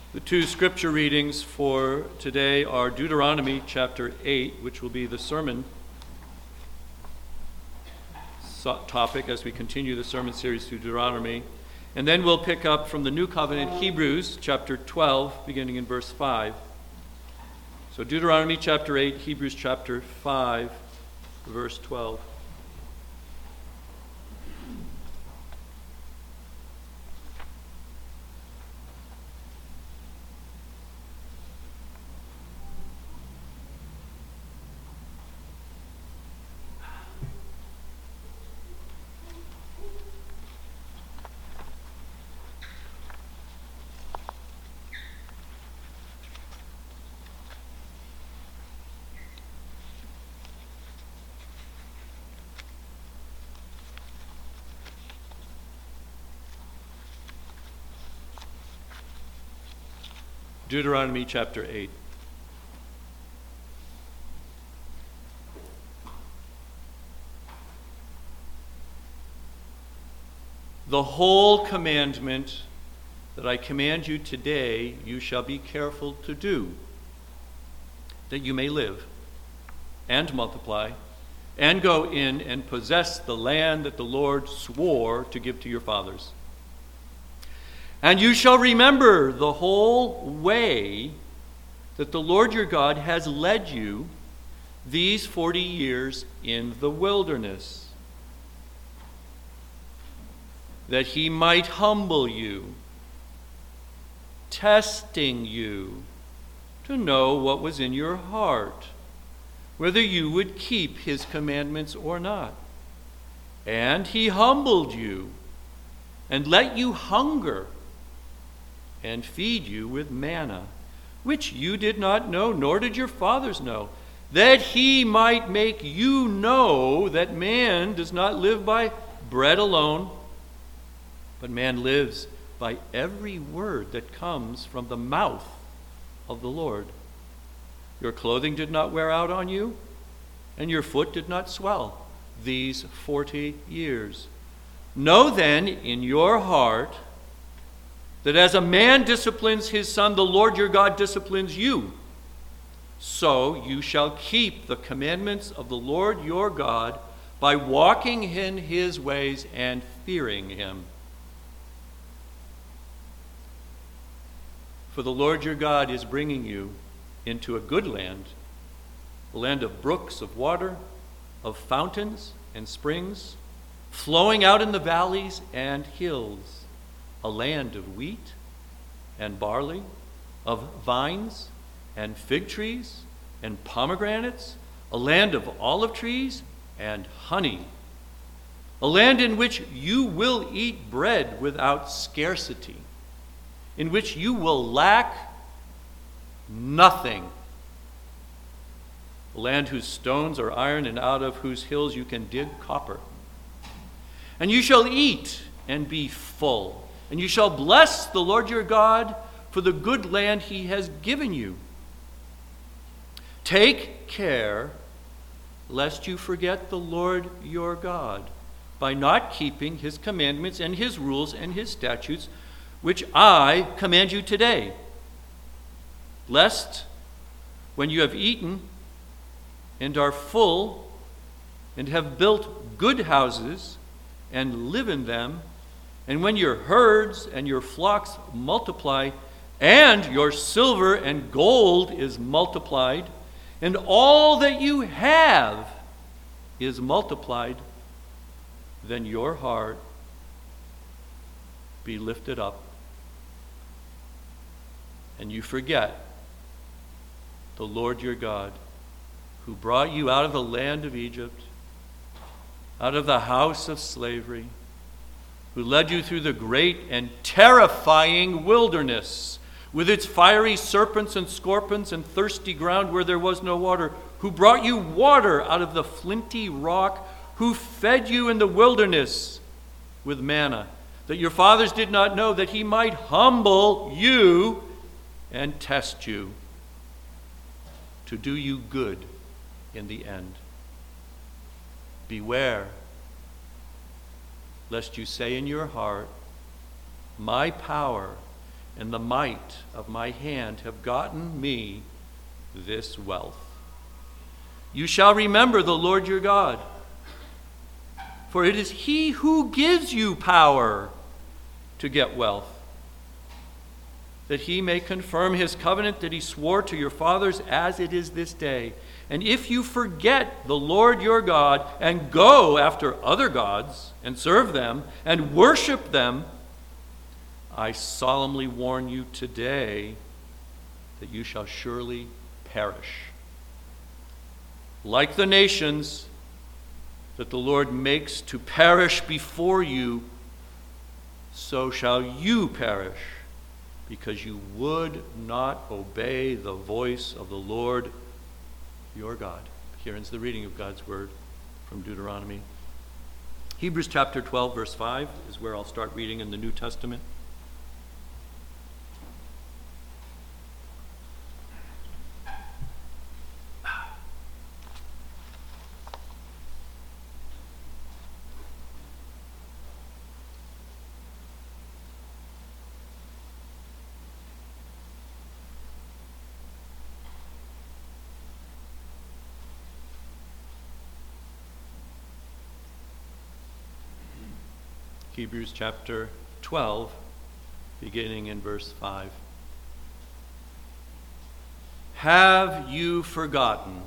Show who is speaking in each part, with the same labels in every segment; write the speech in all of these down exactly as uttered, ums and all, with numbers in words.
Speaker 1: The two scripture readings for today are Deuteronomy chapter eight, which will be the sermon topic as we continue the sermon series through Deuteronomy. And then we'll pick up from the New Covenant, Hebrews chapter twelve, beginning in verse five. So Deuteronomy chapter eight, Hebrews chapter five, verse twelve. Deuteronomy chapter eight. The whole commandment that I command you today, you shall be careful to do, that you may live and multiply and go in and possess the land that the Lord swore to give to your fathers. And you shall remember the whole way that the Lord your God has led you these forty years in the wilderness, that he might humble you, testing you to know what was in your heart, whether you would keep his commandments or not. And he humbled you and let you hunger and feed you with manna, which you did not know, nor did your fathers know, that he might make you know that man does not live by bread alone, but man lives by every word that comes from the mouth of the Lord. Your clothing did not wear out on you, and your foot did not swell these forty years. Know then in your heart that as a man disciplines his son, the Lord your God disciplines you. So you shall keep the commandments of the Lord your God by walking in his ways and fearing him. For the Lord your God is bringing you into a good land, a land of brooks of water, of fountains and springs, flowing out in the valleys and hills, a land of wheat and barley, of vines and fig trees and pomegranates, a land of olive trees and honey, a land in which you will eat bread without scarcity, in which you will lack nothing, a land whose stones are iron and out of whose hills you can dig copper. And you shall eat and be full, and you shall bless the Lord your God for the good land he has given you. Take care lest you forget the Lord your God by not keeping his commandments and his rules and his statutes, which I command you today. Lest when you have eaten and are full and have built good houses and live in them, and when your herds and your flocks multiply, and your silver and gold is multiplied, and all that you have is multiplied, then your heart be lifted up, and you forget the Lord your God, who brought you out of the land of Egypt, out of the house of slavery, who led you through the great and terrifying wilderness, with its fiery serpents and scorpions and thirsty ground where there was no water, who brought you water out of the flinty rock, who fed you in the wilderness with manna, that your fathers did not know, that he might humble you and test you, to do you good in the end. Beware, lest you say in your heart, my power and the might of my hand have gotten me this wealth. You shall remember the Lord your God, for it is he who gives you power to get wealth, that he may confirm his covenant that he swore to your fathers as it is this day. And if you forget the Lord your God and go after other gods and serve them and worship them, I solemnly warn you today that you shall surely perish. Like the nations that the Lord makes to perish before you, so shall you perish, because you would not obey the voice of the Lord your God. Here ends the reading of God's word from Deuteronomy. Hebrews chapter twelve, verse five is where I'll start reading in the New Testament. Hebrews chapter twelve, beginning in verse five. Have you forgotten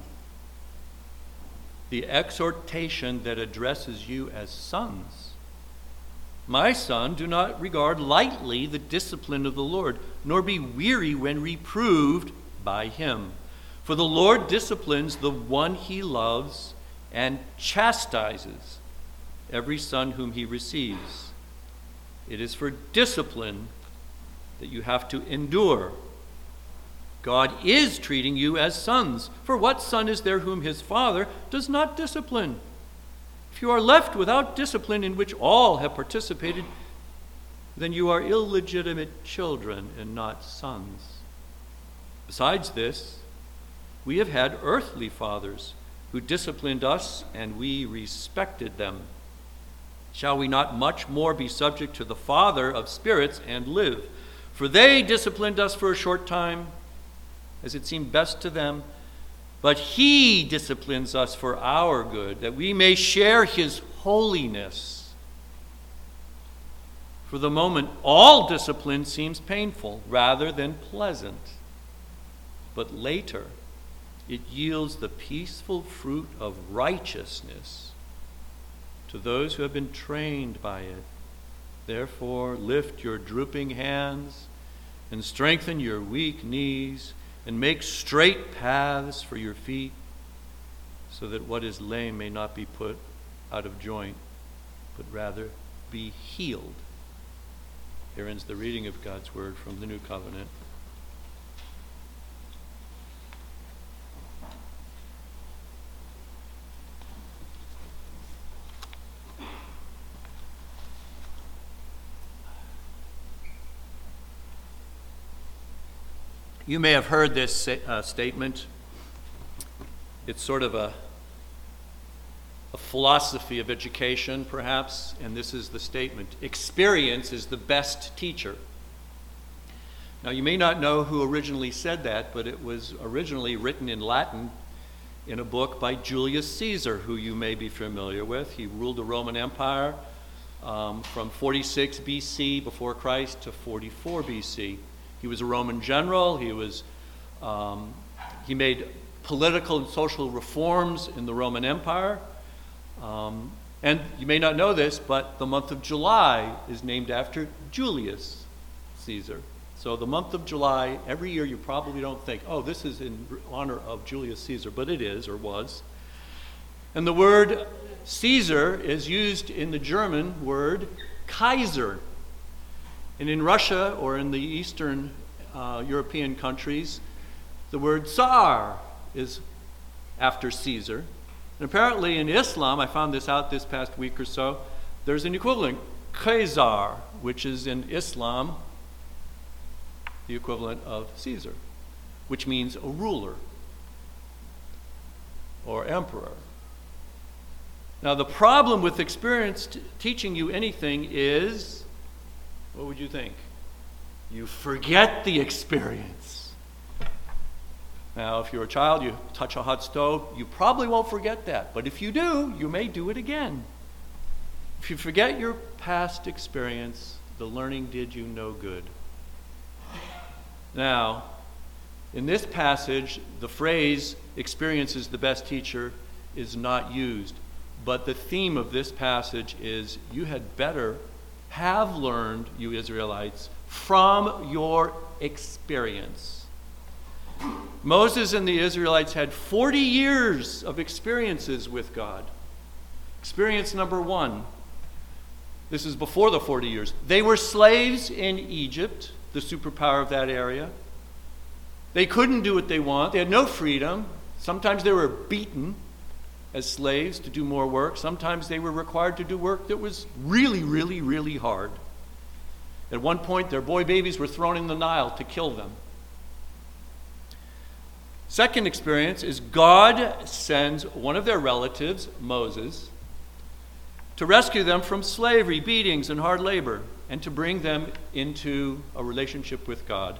Speaker 1: the exhortation that addresses you as sons? My son, do not regard lightly the discipline of the Lord, nor be weary when reproved by him. For the Lord disciplines the one he loves and chastises every son whom he receives. It is for discipline that you have to endure. God is treating you as sons. For what son is there whom his father does not discipline? If you are left without discipline in which all have participated, then you are illegitimate children and not sons. Besides this, we have had earthly fathers who disciplined us, and we respected them. Shall we not much more be subject to the Father of spirits and live? For they disciplined us for a short time, as it seemed best to them, but he disciplines us for our good, that we may share his holiness. For the moment, all discipline seems painful rather than pleasant, but later it yields the peaceful fruit of righteousness to those who have been trained by it. Therefore, lift your drooping hands and strengthen your weak knees and make straight paths for your feet, so that what is lame may not be put out of joint, but rather be healed. Here ends the reading of God's word from the New Covenant. You may have heard this uh, statement. It's sort of a, a philosophy of education, perhaps, and this is the statement: experience is the best teacher. Now, you may not know who originally said that, but it was originally written in Latin in a book by Julius Caesar, who you may be familiar with. He ruled the Roman Empire um, from forty-six B C before Christ to forty-four B C. He was a Roman general. He was, um, he made political and social reforms in the Roman Empire. Um, and you may not know this, but the month of July is named after Julius Caesar. So the month of July, every year you probably don't think, oh, this is in honor of Julius Caesar, but it is, or was. And the word Caesar is used in the German word Kaiser. And in Russia, or in the Eastern uh, European countries, the word Tsar is after Caesar. And apparently in Islam, I found this out this past week or so, there's an equivalent, Caesar, which is in Islam the equivalent of Caesar, which means a ruler or emperor. Now, the problem with experience t- teaching you anything is, what would you think? you forget the experience. Now, if you're a child, you touch a hot stove, you probably won't forget that. But if you do, you may do it again. If you forget your past experience, the learning did you no good. Now, in this passage, the phrase, experience is the best teacher, is not used. But the theme of this passage is, you had better have learned, you Israelites, from your experience. Moses and the Israelites had forty years of experiences with God. Experience number one. This is before the forty years. They were slaves in Egypt, the superpower of that area. They couldn't do what they want. They had no freedom. Sometimes they were beaten as slaves to do more work. Sometimes they were required to do work that was really, really, really hard. At one point, their boy babies were thrown in the Nile to kill them. Second experience is God sends one of their relatives, Moses, to rescue them from slavery, beatings, and hard labor, and to bring them into a relationship with God.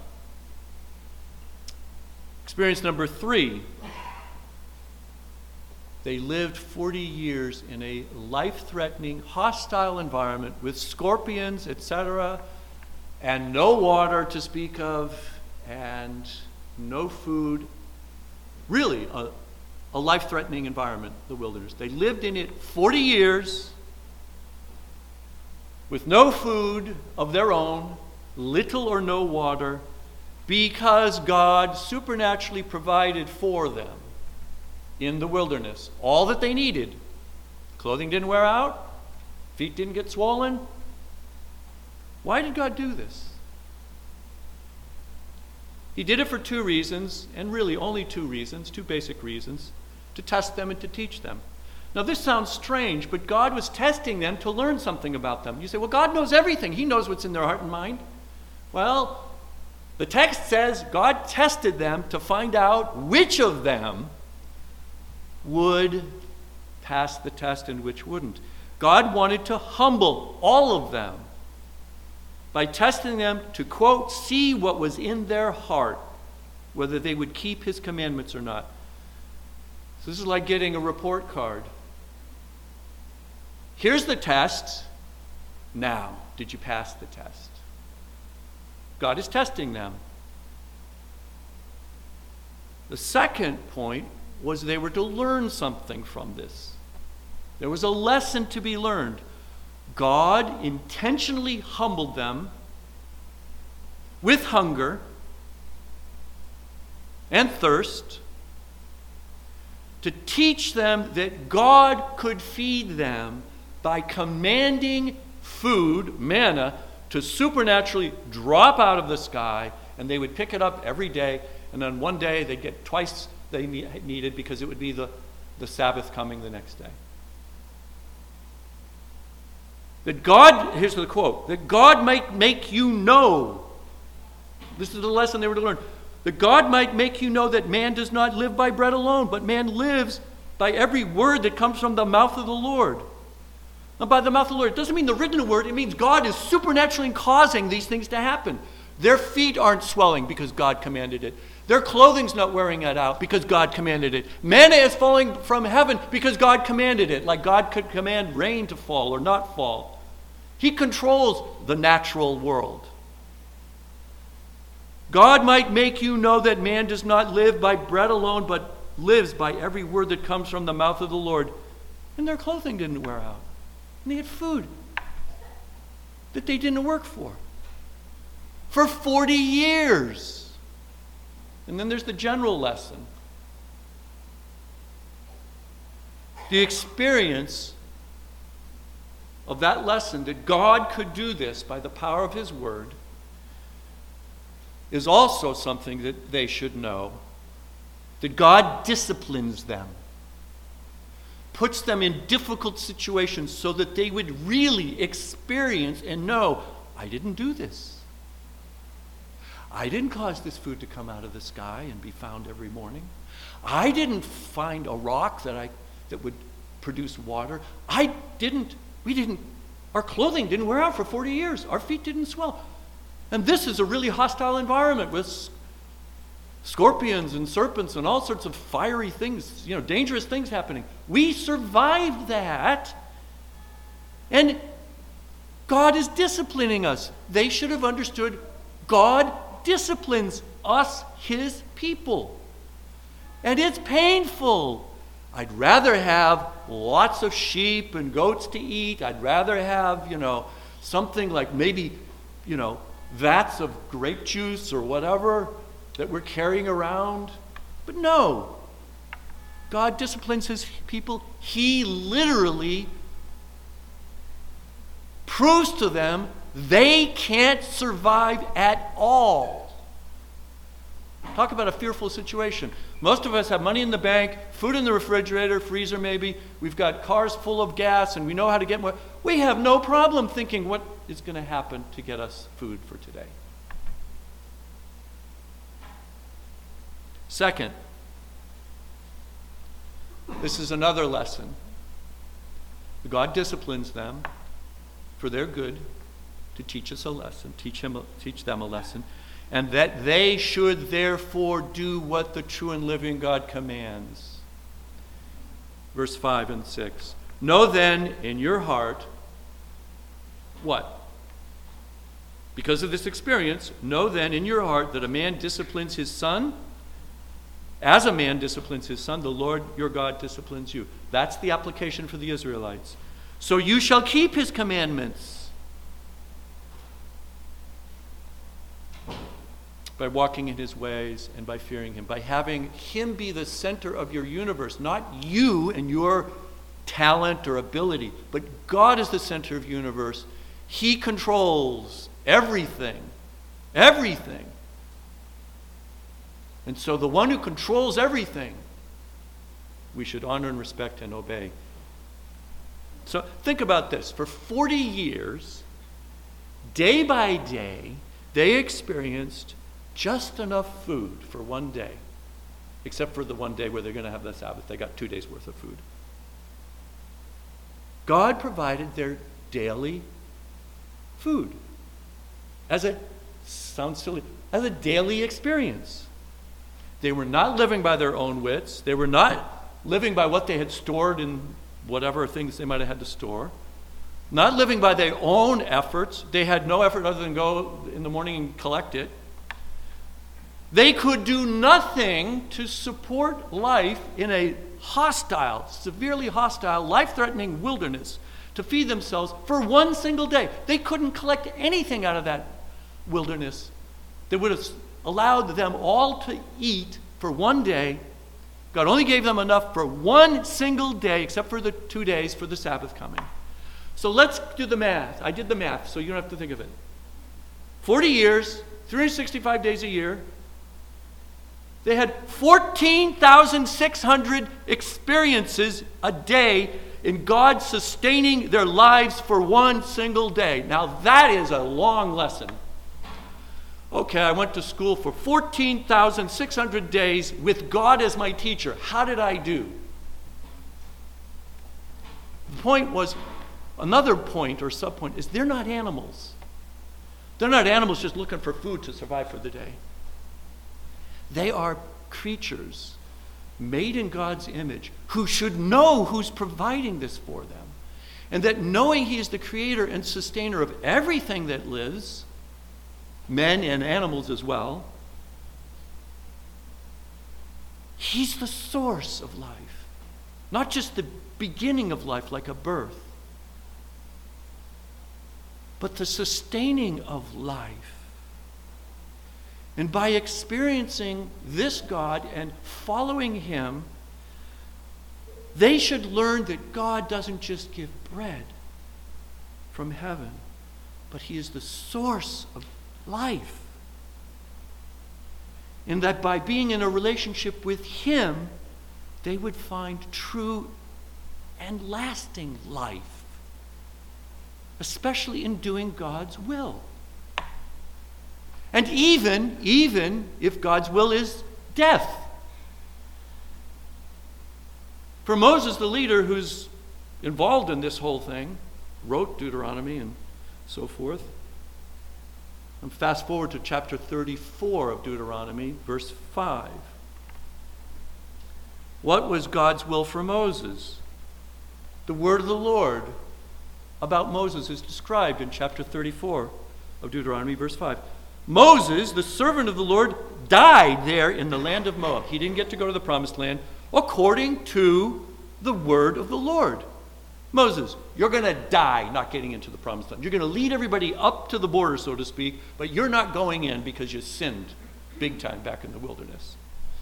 Speaker 1: Experience number three, they lived forty years in a life-threatening, hostile environment with scorpions, et cetera, and no water to speak of, and no food. Really, a, a life-threatening environment, the wilderness. They lived in it forty years with no food of their own, little or no water, because God supernaturally provided for them in the wilderness all that they needed. Clothing didn't wear out, feet didn't get swollen. Why did God do this? He did it for two reasons, and really only two reasons, two basic reasons, to test them and to teach them. Now this sounds strange, but God was testing them to learn something about them. You say, well, God knows everything. He knows what's in their heart and mind. Well, the text says God tested them to find out which of them would pass the test and which wouldn't. God wanted to humble all of them by testing them to, quote, see what was in their heart, whether they would keep his commandments or not. So this is like getting a report card. Here's the test. Now, did you pass the test? God is testing them. The second point was they were to learn something from this. There was a lesson to be learned. God intentionally humbled them with hunger and thirst to teach them that God could feed them by commanding food, manna, to supernaturally drop out of the sky, and they would pick it up every day, and then one day they'd get twice they needed because it would be the, the Sabbath coming the next day. That God, here's the quote, that God might make you know, this is the lesson they were to learn, that God might make you know that man does not live by bread alone, but man lives by every word that comes from the mouth of the Lord. Now, by the mouth of the Lord, it doesn't mean the written word, it means God is supernaturally causing these things to happen. Their feet aren't swelling because God commanded it. Their clothing's not wearing it out because God commanded it. Manna is falling from heaven because God commanded it, like God could command rain to fall or not fall. He controls the natural world. God might make you know that man does not live by bread alone, but lives by every word that comes from the mouth of the Lord. And their clothing didn't wear out. And they had food that they didn't work for. For forty years. And then there's the general lesson. The experience of that lesson that God could do this by the power of his word is also something that they should know. That God disciplines them, puts them in difficult situations so that they would really experience and know, I didn't do this. I didn't cause this food to come out of the sky and be found every morning. I didn't find a rock that I that would produce water. I didn't, we didn't, our clothing didn't wear out for forty years. Our feet didn't swell. And this is a really hostile environment with scorpions and serpents and all sorts of fiery things, you know, dangerous things happening. We survived that. And God is disciplining us. They should have understood God disciplines us, his people. And it's painful. I'd rather have lots of sheep and goats to eat. I'd rather have, you know, something like maybe, you know, vats of grape juice or whatever that we're carrying around. But no. God disciplines his people. He literally proves to them they can't survive at all. Talk about a fearful situation. Most of us have money in the bank, food in the refrigerator, freezer maybe. We've got cars full of gas and we know how to get more. We have no problem thinking what is going to happen to get us food for today. Second, this is another lesson. God disciplines them for their good, to teach us a lesson, teach him, teach them a lesson, and that they should therefore do what the true and living God commands. Verse five and six. Know then in your heart, what? Because of this experience, know then in your heart that a man disciplines his son. As a man disciplines his son, the Lord your God disciplines you. That's the application for the Israelites. So you shall keep his commandments by walking in his ways and by fearing him, by having him be the center of your universe, not you and your talent or ability, but God is the center of the universe. He controls everything, everything. And so the one who controls everything, we should honor and respect and obey. So think about this. For forty years, day by day, they experienced just enough food for one day, except for the one day where they're going to have the Sabbath. They got two days worth of food. God provided their daily food as a, sounds silly, as a daily experience. They were not living by their own wits. They were not living by what they had stored in whatever things they might have had to store. Not living by their own efforts. They had no effort other than go in the morning and collect it. They could do nothing to support life in a hostile, severely hostile, life-threatening wilderness to feed themselves for one single day. They couldn't collect anything out of that wilderness that would have allowed them all to eat for one day. God only gave them enough for one single day, except for the two days for the Sabbath coming. So let's do the math. I did the math, so you don't have to think of it. forty years, three hundred sixty-five days a year. They had fourteen thousand six hundred experiences a day in God sustaining their lives for one single day. Now that is a long lesson. Okay, I went to school for fourteen thousand six hundred days with God as my teacher. How did I do? The point was, another point or subpoint is they're not animals. They're not animals just looking for food to survive for the day. They are creatures made in God's image who should know who's providing this for them. And that knowing he is the creator and sustainer of everything that lives, men and animals as well, he's the source of life. Not just the beginning of life like a birth, but the sustaining of life. And by experiencing this God and following him, they should learn that God doesn't just give bread from heaven, but he is the source of life. And that by being in a relationship with him, they would find true and lasting life, especially in doing God's will. And even, even if God's will is death. For Moses, the leader who's involved in this whole thing, wrote Deuteronomy and so forth, And fast forward to chapter thirty-four of Deuteronomy, verse five. What was God's will for Moses? The word of the Lord about Moses is described in chapter thirty-four of Deuteronomy, verse five. Moses, the servant of the Lord, died there in the land of Moab. He didn't get to go to the promised land according to the word of the Lord. Moses, you're going to die not getting into the promised land. You're going to lead everybody up to the border, so to speak, but you're not going in because you sinned big time back in the wilderness.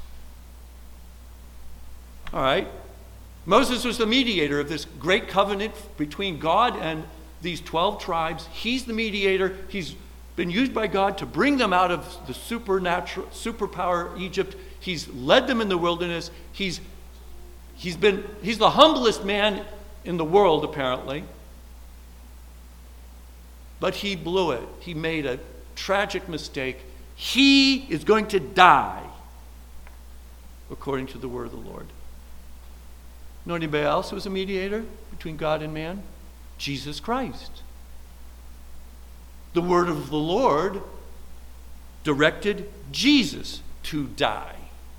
Speaker 1: All right. Moses was the mediator of this great covenant between God and these twelve tribes. He's the mediator. He's been used by God to bring them out of the supernatural superpower Egypt. He's led them in the wilderness. He's he's been he's the humblest man in the world, apparently. But he blew it. He made a tragic mistake. He is going to die according to the word of the Lord. Know anybody else who was a mediator between God and man? Jesus Christ. The word of the Lord directed Jesus to die.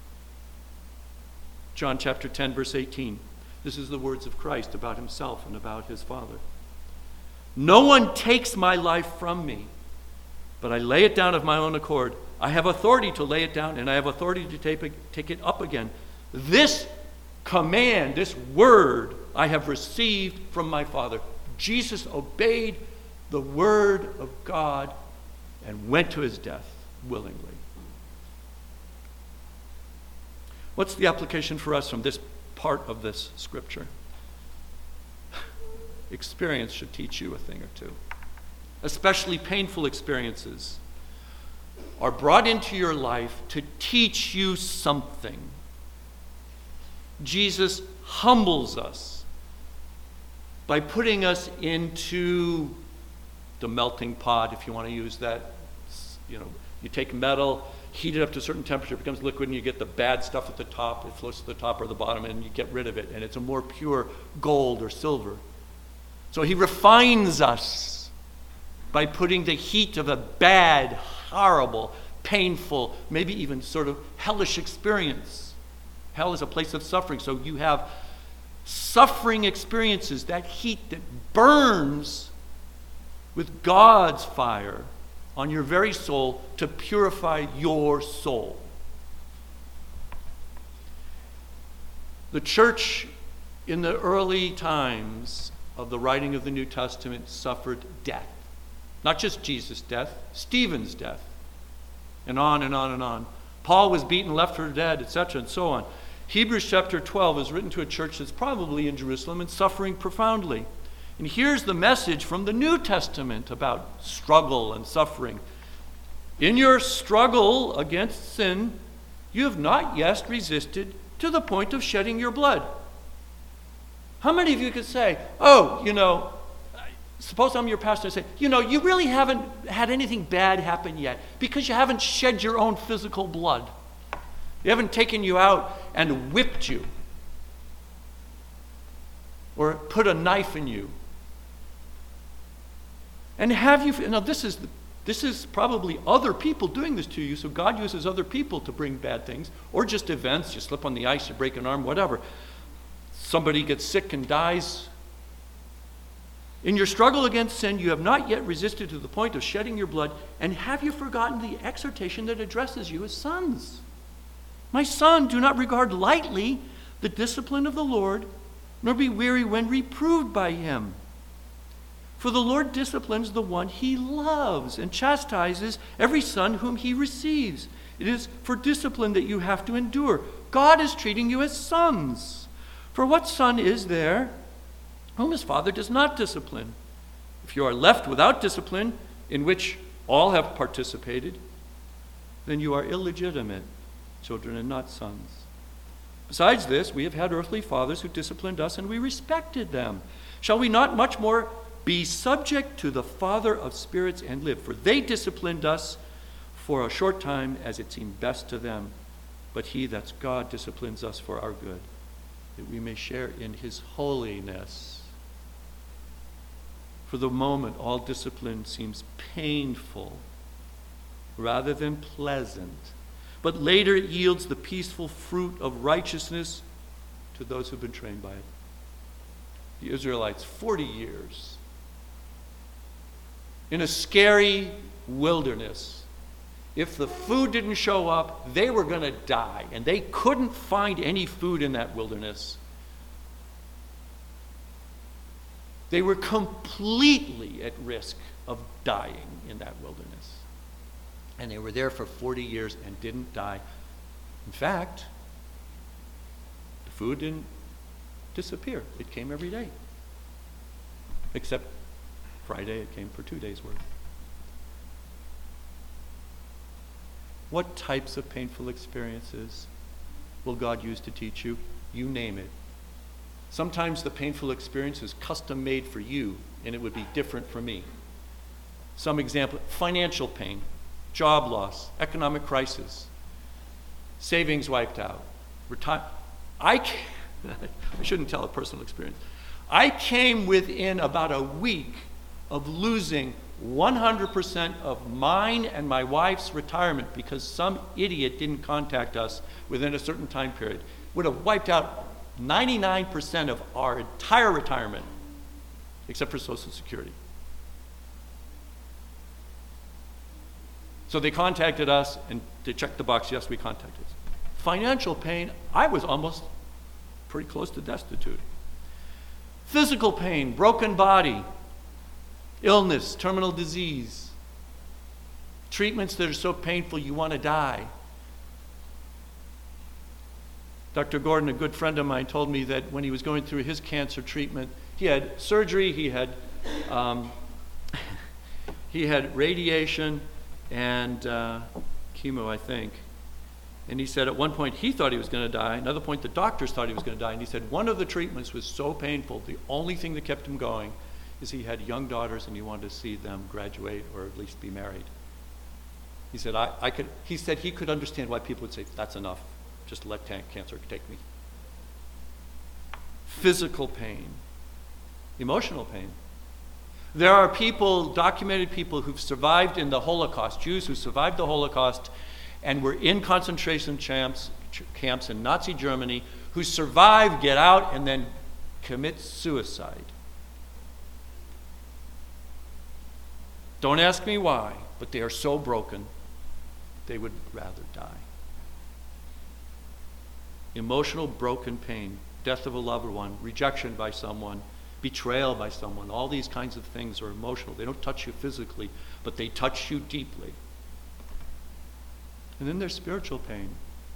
Speaker 1: John chapter ten, verse eighteen. This is the words of Christ about himself and about his Father. No one takes my life from me, but I lay it down of my own accord. I have authority to lay it down, and I have authority to take it, take it up again. This command, this word, I have received from my Father. Jesus obeyed the word of God and went to his death willingly. What's the application for us from this part of this scripture? Experience should teach you a thing or two. Especially painful experiences are brought into your life to teach you something. Jesus humbles us by putting us into the melting pot, if you want to use that. You know, you take metal, heat it up to a certain temperature, it becomes liquid, and you get the bad stuff at the top. It floats to the top or the bottom, and you get rid of it, and it's a more pure gold or silver. So he refines us by putting the heat of a bad, horrible, painful, maybe even sort of hellish experience. Hell is a place of suffering, so you have suffering experiences, that heat that burns with God's fire on your very soul to purify your soul. The church in the early times of the writing of the New Testament suffered death. Not just Jesus' death, Stephen's death, and on and on and on. Paul was beaten, left for dead, et cetera, and so on. Hebrews chapter twelve is written to a church that's probably in Jerusalem and suffering profoundly. And here's the message from the New Testament about struggle and suffering. In your struggle against sin, you have not yet resisted to the point of shedding your blood. How many of you could say, oh, you know, suppose I'm your pastor and say, you know, you really haven't had anything bad happen yet because you haven't shed your own physical blood. You haven't taken you out and whipped you or put a knife in you. And have you, now this is, this is probably other people doing this to you, so God uses other people to bring bad things, or just events, you slip on the ice, you break an arm, whatever. Somebody gets sick and dies. In your struggle against sin, you have not yet resisted to the point of shedding your blood, and have you forgotten the exhortation that addresses you as sons? My son, do not regard lightly the discipline of the Lord, nor be weary when reproved by him. For the Lord disciplines the one he loves and chastises every son whom he receives. It is for discipline that you have to endure. God is treating you as sons. For what son is there whom his father does not discipline? If you are left without discipline, in which all have participated, then you are illegitimate children and not sons. Besides this, we have had earthly fathers who disciplined us, and we respected them. Shall we not much more be subject to the Father of spirits and live? For they disciplined us for a short time as it seemed best to them. But he, that's God, disciplines us for our good, that we may share in his holiness. For the moment, all discipline seems painful rather than pleasant. But later it yields the peaceful fruit of righteousness to those who've been trained by it. The Israelites, forty years in a scary wilderness. If the food didn't show up, they were going to die, and they couldn't find any food in that wilderness. They were completely at risk of dying in that wilderness. And they were there for forty years and didn't die. In fact, the food didn't disappear. It came every day. Except Friday, it came for two days' worth. What types of painful experiences will God use to teach you? You name it. Sometimes the painful experience is custom made for you, and it would be different for me. Some example, financial pain, job loss, economic crisis, savings wiped out, retire. I, I shouldn't tell a personal experience. I came within about a week of losing one hundred percent of mine and my wife's retirement because some idiot didn't contact us within a certain time period. Would have wiped out ninety-nine percent of our entire retirement, except for Social Security. So they contacted us, and they checked the box, yes, we contacted us. Financial pain, I was almost pretty close to destitute. Physical pain, broken body, illness, terminal disease, treatments that are so painful you want to die. Doctor Gordon, a good friend of mine, told me that when he was going through his cancer treatment, he had surgery, he had um, he had radiation and uh, chemo, I think. And he said at one point he thought he was going to die. Another point the doctors thought he was going to die. And he said one of the treatments was so painful, the only thing that kept him going is he had young daughters and he wanted to see them graduate or at least be married. He said I, I could. He said he could understand why people would say that's enough. Just let cancer take me. Physical pain, emotional pain. There are people, documented people, who've survived in the Holocaust, Jews who survived the Holocaust and were in concentration camps, camps in Nazi Germany, who survive, get out, and then commit suicide. Don't ask me why, but they are so broken, they would rather die. Emotional broken pain, death of a loved one, rejection by someone, betrayal by someone, all these kinds of things are emotional. They don't touch you physically, but they touch you deeply. And then there's spiritual pain.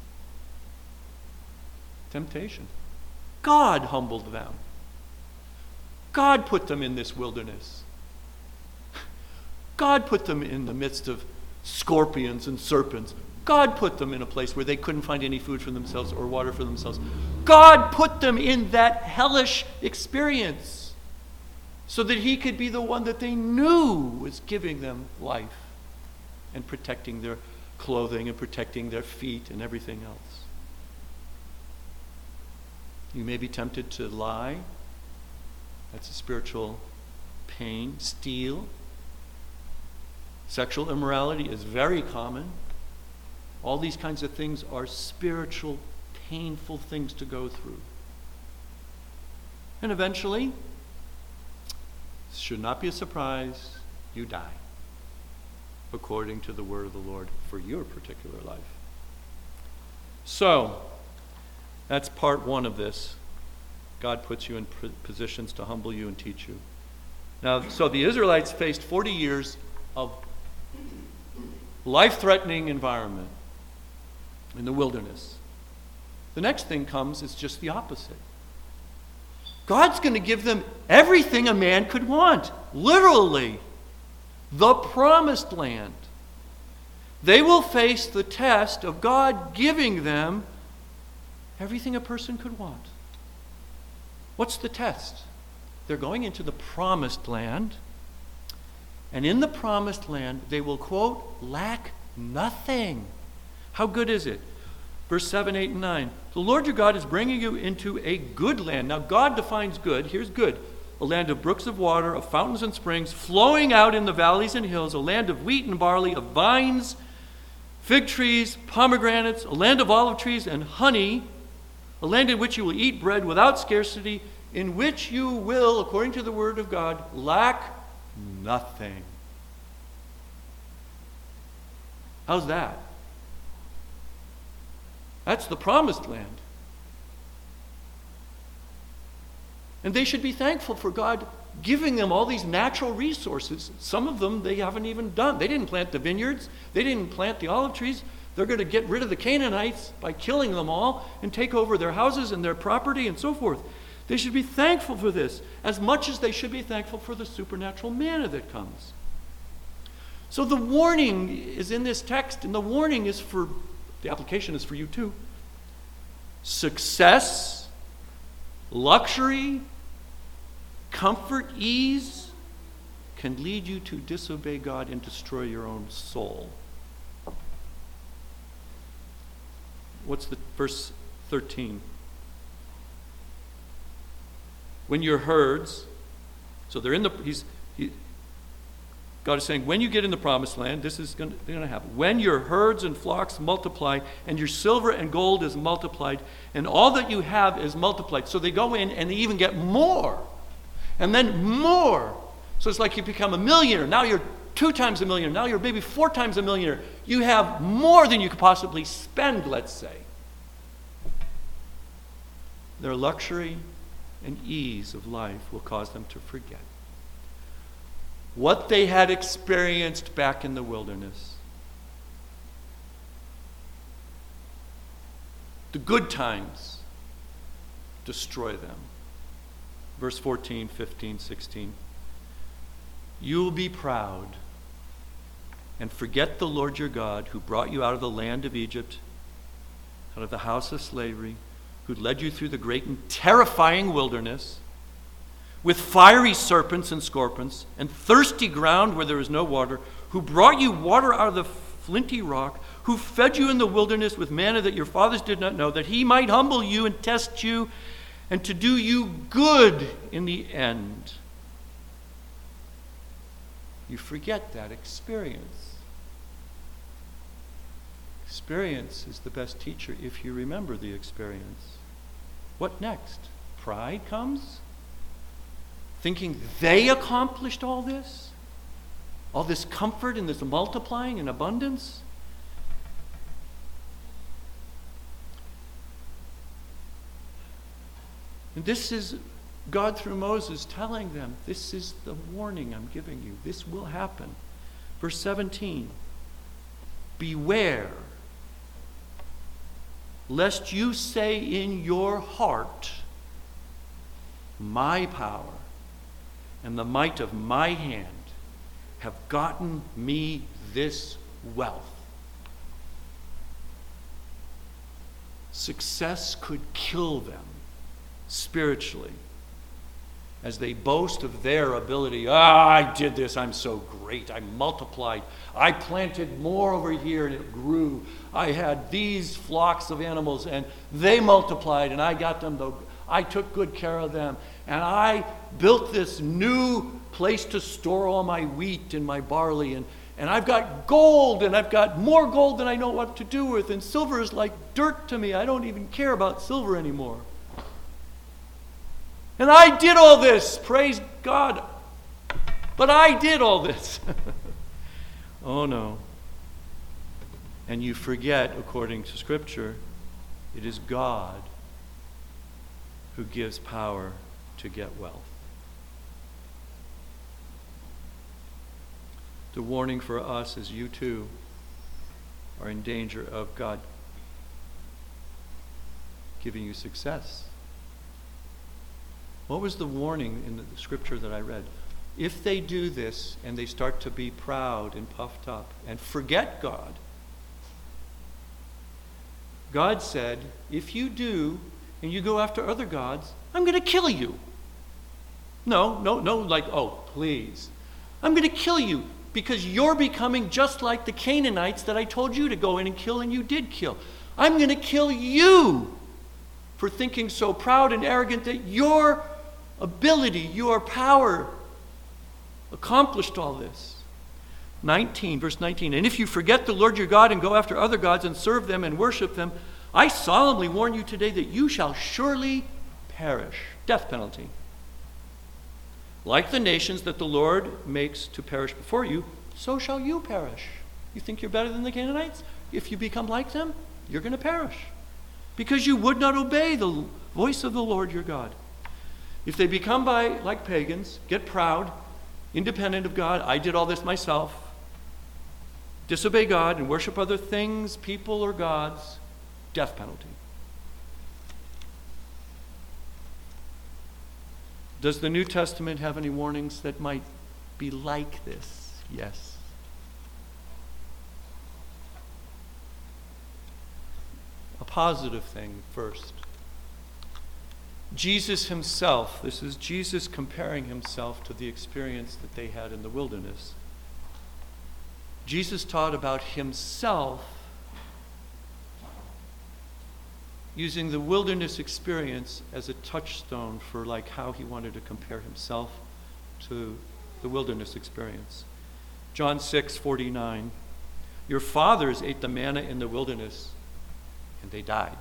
Speaker 1: Temptation. God humbled them. God put them in this wilderness. God put them in the midst of scorpions and serpents. God put them in a place where they couldn't find any food for themselves or water for themselves. God put them in that hellish experience so that he could be the one that they knew was giving them life and protecting their clothing and protecting their feet and everything else. You may be tempted to lie. That's a spiritual pain. Steal. Sexual immorality is very common. All these kinds of things are spiritual, painful things to go through. And eventually, this should not be a surprise, you die, according to the word of the Lord for your particular life. So, that's part one of this. God puts you in positions to humble you and teach you. Now, so the Israelites faced forty years of life-threatening environment in the wilderness. The next thing comes is just the opposite. God's going to give them everything a man could want. Literally, the promised land. They will face the test of God giving them everything a person could want. What's the test? They're going into the promised land, and in the promised land, they will, quote, lack nothing. How good is it? Verse seven, eight, and nine. The Lord your God is bringing you into a good land. Now, God defines good. Here's good. A land of brooks of water, of fountains and springs, flowing out in the valleys and hills, a land of wheat and barley, of vines fig trees, pomegranates, a land of olive trees, and honey, a land in which you will eat bread without scarcity, in which you will, according to the word of God, lack nothing. How's that? That's the promised land. And they should be thankful for God giving them all these natural resources. Some of them they haven't even done. They didn't plant the vineyards. They didn't plant the olive trees. They're going to get rid of the Canaanites by killing them all and take over their houses and their property and so forth. They should be thankful for this as much as they should be thankful for the supernatural manna that comes. So the warning is in this text, and the warning is for, the application is for you too. Success, luxury, comfort, ease can lead you to disobey God and destroy your own soul. What's the verse thirteen? When your herds, so they're in the, he's, he, God is saying, when you get in the promised land, this is going to happen. When your herds and flocks multiply, and your silver and gold is multiplied, and all that you have is multiplied. So they go in and they even get more. And then more. So it's like you become a millionaire. Now you're two times a millionaire. Now you're maybe four times a millionaire. You have more than you could possibly spend, let's say. Their luxury and ease of life will cause them to forget what they had experienced back in the wilderness. The good times destroy them. Verse fourteen, fifteen, sixteen. You will be proud and forget the Lord your God, who brought you out of the land of Egypt, out of the house of slavery, who led you through the great and terrifying wilderness, with fiery serpents and scorpions, and thirsty ground where there is no water, who brought you water out of the flinty rock, who fed you in the wilderness with manna that your fathers did not know, that he might humble you and test you, and to do you good in the end. You forget that experience. Experience is the best teacher if you remember the experience. What next? Pride comes? Thinking they accomplished all this? All this comfort and this multiplying and abundance? And this is God through Moses telling them, this is the warning I'm giving you. This will happen. Verse seventeen, beware, lest you say in your heart, my power and the might of my hand have gotten me this wealth. Success could kill them spiritually as they boast of their ability. Ah, I did this, I'm so great, I multiplied, I planted more over here and it grew. I had these flocks of animals and they multiplied and I got them, the, I took good care of them. And I built this new place to store all my wheat and my barley. And, and I've got gold, and I've got more gold than I know what to do with. And silver is like dirt to me. I don't even care about silver anymore. And I did all this, praise God. But I did all this. Oh no. And you forget, according to Scripture, it is God who gives power to get wealth. The warning for us is you too are in danger of God giving you success. What was the warning in the scripture that I read? If they do this and they start to be proud and puffed up and forget God, God said, if you do and you go after other gods, I'm going to kill you. No, no, no, like, oh, please. I'm going to kill you because you're becoming just like the Canaanites that I told you to go in and kill, and you did kill. I'm going to kill you for thinking so proud and arrogant that your ability, your power accomplished all this. nineteen, verse nineteen, and if you forget the Lord your God and go after other gods and serve them and worship them, I solemnly warn you today that you shall surely perish. Death penalty. Like the nations that the Lord makes to perish before you, so shall you perish. You think you're better than the Canaanites? If you become like them, you're going to perish. Because you would not obey the voice of the Lord your God. If they become by like pagans, get proud, independent of God, I did all this myself, disobey God and worship other things, people, or gods, death penalty. Does the New Testament have any warnings that might be like this? Yes. A positive thing first. Jesus himself, this is Jesus comparing himself to the experience that they had in the wilderness. Jesus taught about himself using the wilderness experience as a touchstone for like how he wanted to compare himself to the wilderness experience. John six forty-nine, your fathers ate the manna in the wilderness and they died.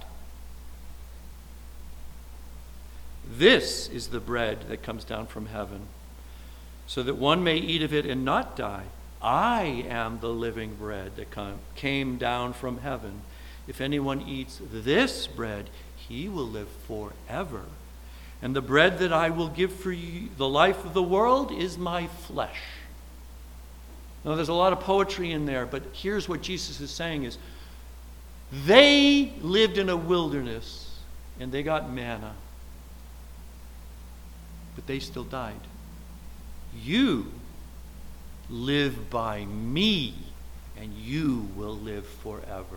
Speaker 1: This is the bread that comes down from heaven, so that one may eat of it and not die. I am the living bread that come, came down from heaven. If anyone eats this bread, he will live forever. And the bread that I will give for you, the life of the world, is my flesh. Now, there's a lot of poetry in there, but here's what Jesus is saying is, they lived in a wilderness, and they got manna, but they still died. You live by me, and you will live forever.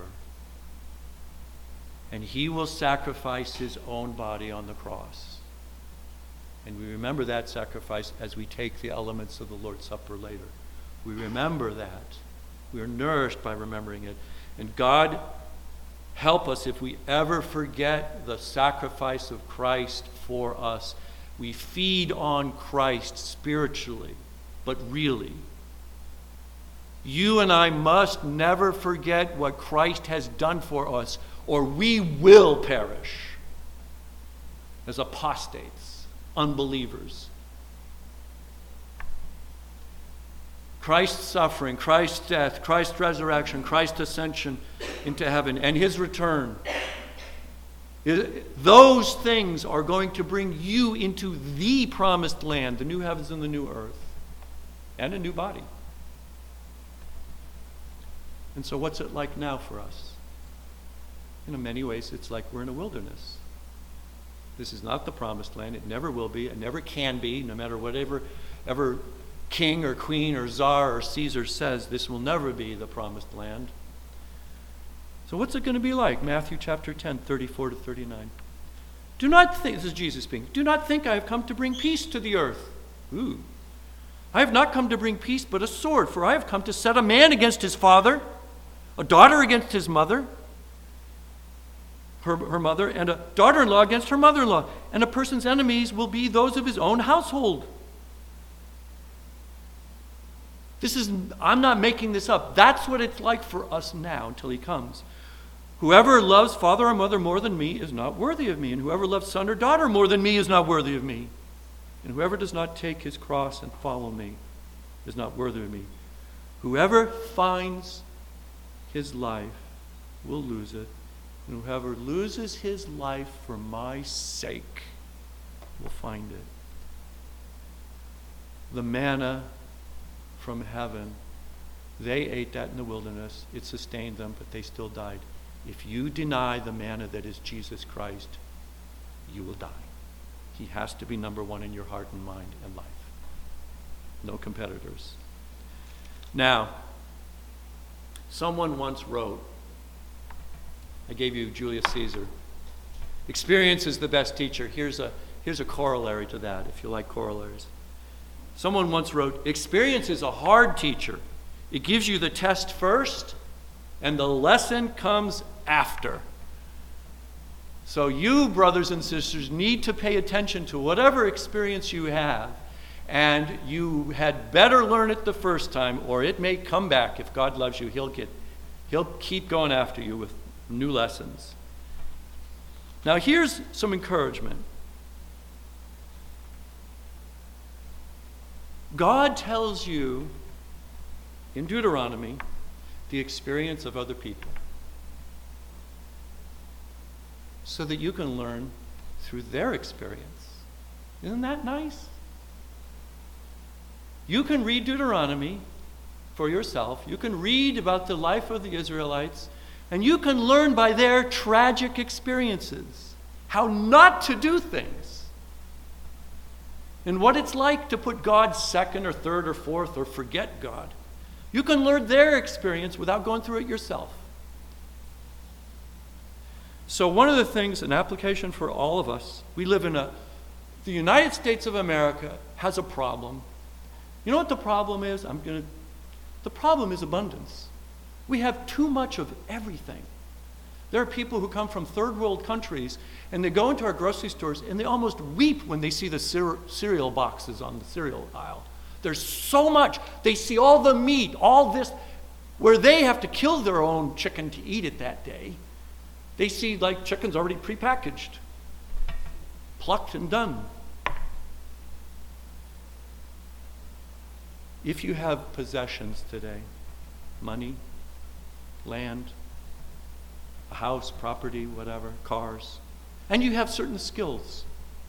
Speaker 1: And he will sacrifice his own body on the cross. And we remember that sacrifice as we take the elements of the Lord's Supper later. We remember that. We are nourished by remembering it. And God, help us if we ever forget the sacrifice of Christ for us. We feed on Christ spiritually, but really. You and I must never forget what Christ has done for us, or we will perish as apostates, unbelievers. Christ's suffering, Christ's death, Christ's resurrection, Christ's ascension into heaven, and his return. Those things are going to bring you into the promised land, the new heavens and the new earth, and a new body. And so what's it like now for us? In many ways, it's like we're in a wilderness. This is not the promised land. It never will be. It never can be, no matter whatever ever king or queen or czar or Caesar says. This will never be the promised land. So what's it going to be like? Matthew chapter ten, thirty-four to thirty-nine. Do not think, this is Jesus speaking, do not think I have come to bring peace to the earth. Ooh. I have not come to bring peace, but a sword, for I have come to set a man against his father, a daughter against his mother, her, her mother, and a daughter-in-law against her mother-in-law. And a person's enemies will be those of his own household. This is, I'm not making this up. That's what it's like for us now until he comes. Whoever loves father or mother more than me is not worthy of me, and whoever loves son or daughter more than me is not worthy of me. And whoever does not take his cross and follow me is not worthy of me. Whoever finds his life will lose it, and whoever loses his life for my sake will find it. The manna from heaven, they ate that in the wilderness. It sustained them, but they still died. If you deny the manna that is Jesus Christ, you will die. He has to be number one in your heart and mind and life. No competitors. Now, someone once wrote, I gave you Julius Caesar, experience is the best teacher. Here's a, here's a corollary to that, if you like corollaries. Someone once wrote, experience is a hard teacher. It gives you the test first, and the lesson comes after. So you, brothers and sisters, need to pay attention to whatever experience you have and you had better learn it the first time, or it may come back. If God loves you, he'll get, he'll keep going after you with new lessons. Now here's some encouragement. God tells you in Deuteronomy the experience of other people so that you can learn through their experience. Isn't that nice? You can read Deuteronomy for yourself. You can read about the life of the Israelites, and you can learn by their tragic experiences how not to do things and what it's like to put God second or third or fourth or forget God. You can learn their experience without going through it yourself. So one of the things, an application for all of us, we live in a, the United States of America has a problem. You know what the problem is? I'm gonna, the problem is abundance. We have too much of everything. There are people who come from third world countries and they go into our grocery stores and they almost weep when they see the cer- cereal boxes on the cereal aisle. There's so much. They see all the meat, all this, where they have to kill their own chicken to eat it that day. They see like chickens already prepackaged, plucked and done. If you have possessions today, money, land, a house, property, whatever, cars, and you have certain skills,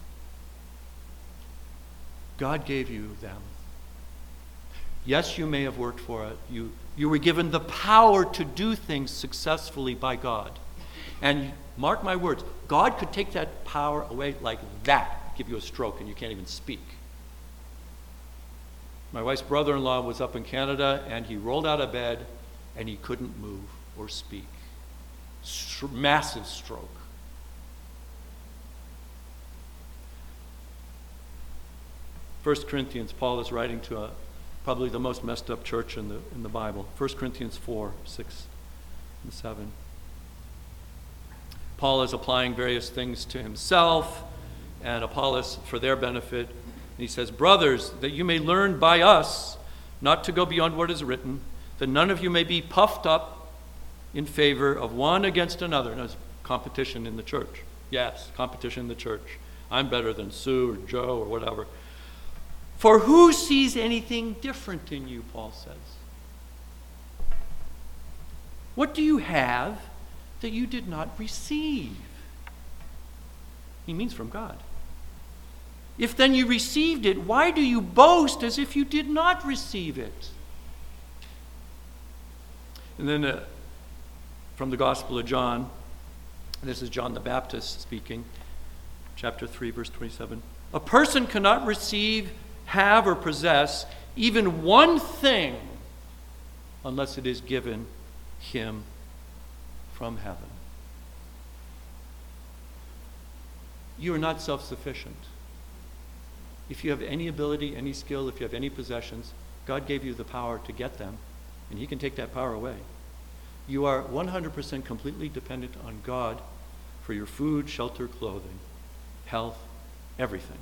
Speaker 1: God gave you them. Yes, you may have worked for it. You, you were given the power to do things successfully by God. And mark my words, God could take that power away like that, give you a stroke, and you can't even speak. My wife's brother-in-law was up in Canada, and he rolled out of bed, and he couldn't move or speak. St- massive stroke. First Corinthians, Paul is writing to a, probably the most messed up church in the, in the Bible. First Corinthians four, six, and seven. Paul is applying various things to himself and Apollos for their benefit. And he says, brothers, that you may learn by us not to go beyond what is written, that none of you may be puffed up in favor of one against another. And there's competition in the church. Yes, competition in the church. I'm better than Sue or Joe or whatever. For who sees anything different in you, Paul says? What do you have that you did not receive? He means from God. If then you received it, why do you boast as if you did not receive it? And then uh, from the Gospel of John, this is John the Baptist speaking, chapter three, verse twenty-seven. A person cannot receive, have, or possess even one thing unless it is given him from heaven. You are not self-sufficient. If you have any ability, any skill, if you have any possessions, God gave you the power to get them, and he can take that power away. You are one hundred percent completely dependent on God for your food, shelter, clothing, health, everything.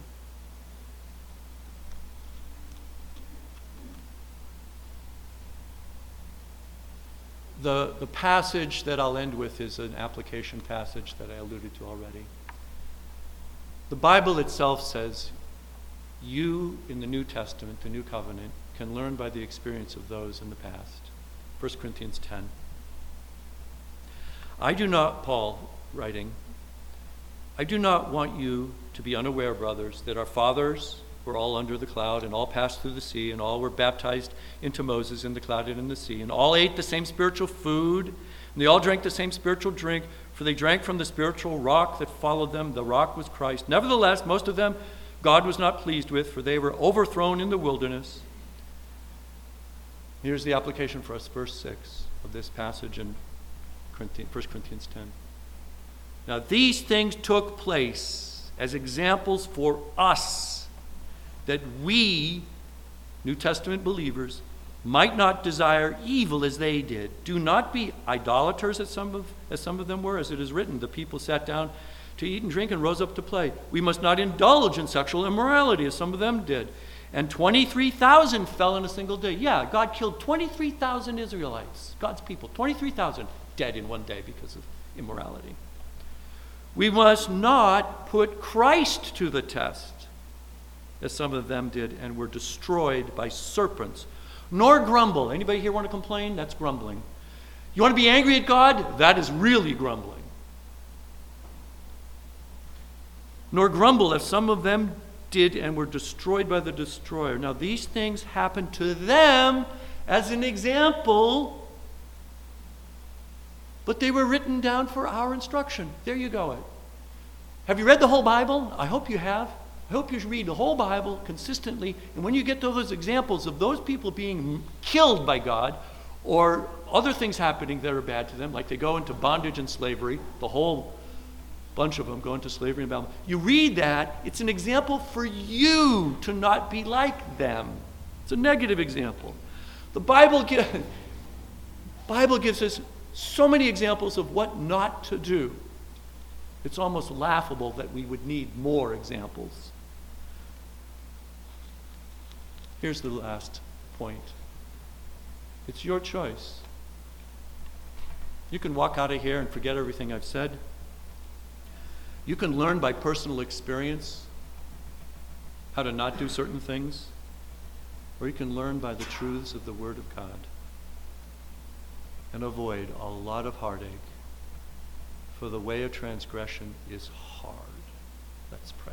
Speaker 1: The, the passage that I'll end with is an application passage that I alluded to already. The Bible itself says you, in the New Testament, the New Covenant, can learn by the experience of those in the past. First Corinthians ten. I do not, Paul writing, I do not want you to be unaware, brothers, that our fathers were all under the cloud, and all passed through the sea, and all were baptized into Moses in the cloud and in the sea, and all ate the same spiritual food, and they all drank the same spiritual drink, for they drank from the spiritual rock that followed them. The rock was Christ. Nevertheless, most of them God was not pleased with, for they were overthrown in the wilderness. Here's the application for us, verse six of this passage in First Corinthians ten. Now these things took place as examples for us, that we, New Testament believers, might not desire evil as they did. Do not be idolaters as some of, as some of them were, as it is written, the people sat down to eat and drink and rose up to play. We must not indulge in sexual immorality as some of them did. and twenty-three thousand fell in a single day. Yeah, God killed twenty-three thousand Israelites, God's people, twenty-three thousand dead in one day because of immorality. We must not put Christ to the test, as some of them did, and were destroyed by serpents. Nor grumble. Anybody here want to complain? That's grumbling. You want to be angry at God? That is really grumbling. Nor grumble, as some of them did and were destroyed by the destroyer. Now these things happened to them as an example, but they were written down for our instruction. There you go. Have you read the whole Bible? I hope you have. I hope you read the whole Bible consistently, and when you get to those examples of those people being killed by God or other things happening that are bad to them, like they go into bondage and slavery, the whole bunch of them go into slavery and Babylon. You read that, it's an example for you to not be like them. It's a negative example. The Bible, give, Bible gives us so many examples of what not to do. It's almost laughable that we would need more examples. Here's the last point. It's your choice. You can walk out of here and forget everything I've said. You can learn by personal experience how to not do certain things, or you can learn by the truths of the Word of God and avoid a lot of heartache, for the way of transgression is hard. Let's pray.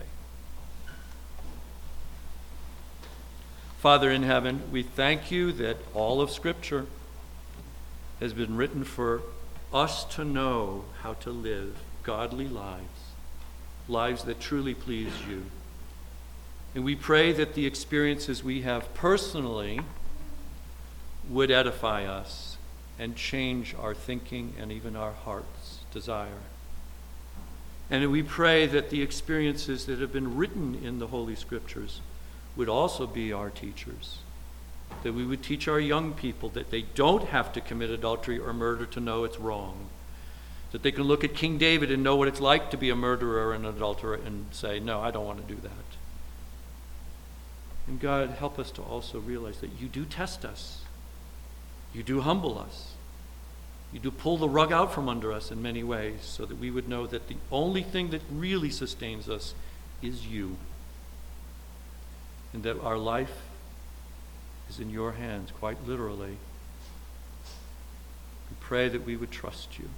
Speaker 1: Father in heaven, we thank you that all of Scripture has been written for us to know how to live godly lives, lives that truly please you. And we pray that the experiences we have personally would edify us and change our thinking and even our heart's desire. And we pray that the experiences that have been written in the Holy Scriptures would also be our teachers, that we would teach our young people that they don't have to commit adultery or murder to know it's wrong, that they can look at King David and know what it's like to be a murderer and an adulterer and say, no, I don't want to do that. And God, help us to also realize that you do test us. You do humble us. You do pull the rug out from under us in many ways so that we would know that the only thing that really sustains us is you. And that our life is in your hands, quite literally. We pray that we would trust you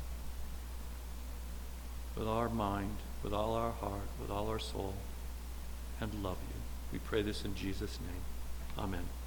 Speaker 1: with our mind, with all our heart, with all our soul, and love you. We pray this in Jesus' name. Amen.